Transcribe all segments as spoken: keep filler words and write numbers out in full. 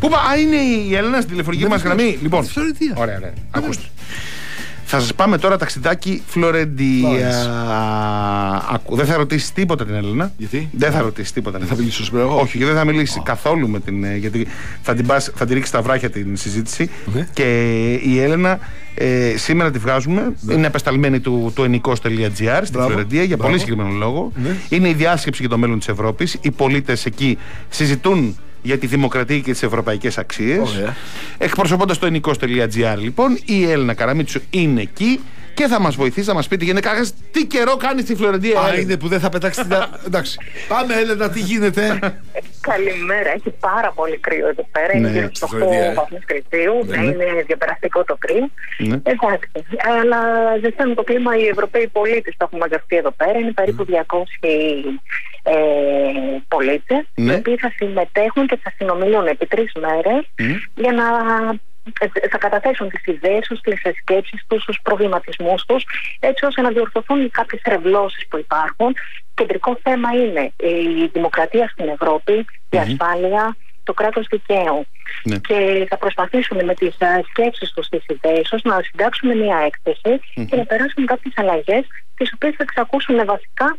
Πού πα, α, είναι η Έλενα στην τηλεφωνική μας γραμμή. Λοιπόν, ωραία, ωραία. Ακούστε. Θα σας πάμε τώρα ταξιδάκι Φλωρεντία. Ακού, δεν θα ρωτήσει τίποτα την Έλενα. Γιατί? Δεν θα ρωτήσει τίποτα. Δεν θα μιλήσω σήμερα εγώ. Όχι, δεν θα μιλήσει oh. καθόλου με την. Γιατί θα την, πας, θα την ρίξει στα βράχια την συζήτηση. Okay. Και η Έλενα ε, σήμερα τη βγάζουμε. Yeah. Είναι απεσταλμένη του, του ενικός τελεία τζι άρ στη Φλωρεντία για πολύ συγκεκριμένο λόγο. Yeah. Είναι η διάσκεψη για το μέλλον της Ευρώπης. Οι πολίτες εκεί συζητούν για τη δημοκρατία και τις ευρωπαϊκές αξίες. Oh, yeah. Εκπροσωπώντας το ενικός τελεία τζι άρ, λοιπόν, η Έλενα Καραμίτσου είναι εκεί και θα μας βοηθήσει να μας πει τι γίνεται. Κάγας, τι καιρό κάνει στη Φλωρεντία. Α, είναι που δεν θα πετάξει την. Εντάξει. Πάμε, Έλενα, τι γίνεται. Καλημέρα. Έχει πάρα πολύ κρύο εδώ πέρα. Είναι γύρω στους οκτώ βαθμούς Κελσίου. Είναι διαπεραστικό το κρύο. Εντάξει. Αλλά ζεστάνει το κλίμα οι Ευρωπαίοι πολίτες που έχουν μαζευτεί εδώ πέρα. Είναι περίπου διακόσιοι ε, πολίτες, οι οποίοι θα συμμετέχουν και θα συνομιλούν επί τρεις μέρες για να. Θα καταθέσουν τις ιδέες τους, τις σκέψεις τους, τους προβληματισμούς τους, έτσι ώστε να διορθωθούν κάποιες τρευλώσεις που υπάρχουν. Κεντρικό θέμα είναι η δημοκρατία στην Ευρώπη, η mm-hmm. ασφάλεια, το κράτος δικαίου. Mm-hmm. Και θα προσπαθήσουμε με τις σκέψεις τους, τις ιδέες τους, να συντάξουμε μια έκθεση mm-hmm. και να περάσουμε κάποιες αλλαγές, τις οποίες θα εξακούσουν βασικά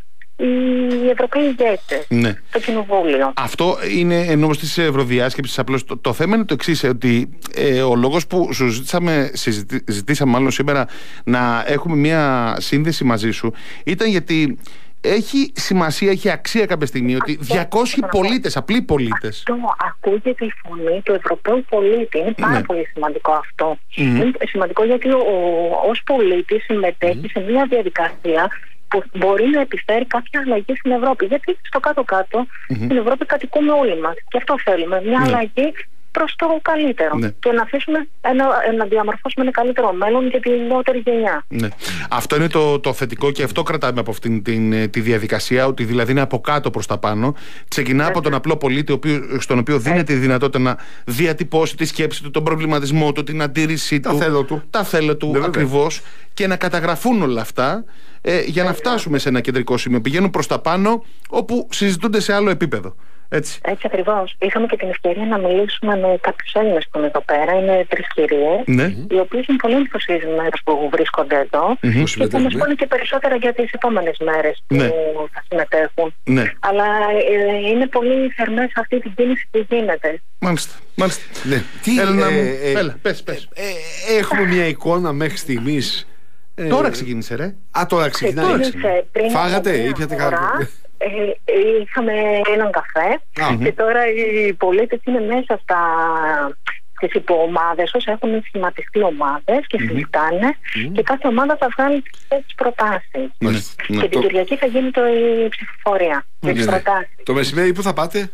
οι Ευρωπαίοι ηγέτες, ναι. Το Κοινοβούλιο. Αυτό είναι εν ώψη της Ευρωδιάσκεψης. Απλώς το, το θέμα είναι το εξής, ότι ε, ο λόγος που σου ζητήσαμε, συζητή, ζητήσαμε μάλλον σήμερα να έχουμε μια σύνδεση μαζί σου ήταν γιατί έχει σημασία, έχει αξία κάποια στιγμή ότι διακόσιοι πολίτες, απλοί πολίτες. Αυτό ακούγεται η φωνή του Ευρωπαίου πολίτη. Είναι πάρα ναι. πολύ σημαντικό αυτό. Mm-hmm. Είναι σημαντικό γιατί ο, ως πολίτης συμμετέχει mm-hmm. σε μια διαδικασία που μπορεί να επιφέρει κάποια αλλαγή στην Ευρώπη. Γιατί στο κάτω-κάτω mm-hmm. στην Ευρώπη κατοικούμε όλοι μας. Και αυτό θέλουμε. Μια mm-hmm. αλλαγή προς το καλύτερο. Ναι. Και να αφήσουμε ένα, να διαμορφώσουμε ένα καλύτερο μέλλον για τη νεότερη γενιά. Ναι. Αυτό είναι το, το θετικό και αυτό κρατάμε από αυτήν την, τη διαδικασία. Ότι δηλαδή είναι από κάτω προς τα πάνω. Ξεκινά από τον απλό πολίτη, ο οποίο, στον οποίο δίνεται η δυνατότητα να διατυπώσει τη σκέψη του, τον προβληματισμό του, την αντίρρησή τα του. Θέλω του. Τα θέλω του ακριβώς. Και να καταγραφούν όλα αυτά ε, για να φτάσουμε σε ένα κεντρικό σημείο. Πηγαίνουν προς τα πάνω, όπου συζητούνται σε άλλο επίπεδο. Έτσι. Έτσι ακριβώς. Είχαμε και την ευκαιρία να μιλήσουμε με κάποιους Έλληνες που είναι εδώ πέρα. Είναι τρεις κυρίες, ναι. οι οποίες είναι πολύ ενθουσιασμένες που βρίσκονται εδώ mm-hmm. και θα μας πούνε και περισσότερα για τις επόμενες μέρες που ναι. θα συμμετέχουν. Ναι. Αλλά ε, είναι πολύ θερμές αυτή την κίνηση που γίνεται. Μάλιστα. Μάλιστα. Ναι. Τι, Έλενα ε, μου, ε, έλα, πες, πες. Ε, ε, έχουμε μια εικόνα μέχρι στιγμής. Ε, τώρα ξεκίνησε, ρε. Α, τώρα ξεκινάει. Φάγατε ή πιάτε κάτι? Ε, είχαμε έναν καφέ mm-hmm. και τώρα οι πολίτες είναι μέσα στα, στις υποομάδες τους, έχουν σχηματιστεί ομάδες και mm-hmm. συζητάνε mm-hmm. και κάθε ομάδα θα βγάλει τις προτάσεις mm-hmm. και mm-hmm. την Κυριακή θα γίνει το, η ψηφοφορία mm-hmm. τις προτάσεις. Το μεσημέρι που θα πάτε?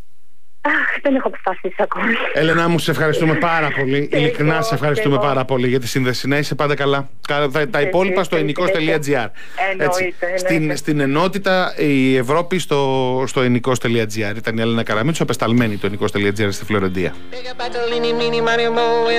Αχ, δεν έχω αποφασίσει ακόμη. Έλενα μου, σε ευχαριστούμε πάρα πολύ. Ειλικρινά σε ευχαριστούμε πάρα πολύ για τη σύνδεση. Να είσαι πάντα καλά. Τα, τα υπόλοιπα στο ενικός τελεία τζι άρ. Στην, στην ενότητα η Ευρώπη στο, στο ενικός τελεία τζι άρ. Ήταν η Έλενα Καραμίτσου, απεσταλμένη το ενικός τελεία τζι άρ στη Φλωρεντία.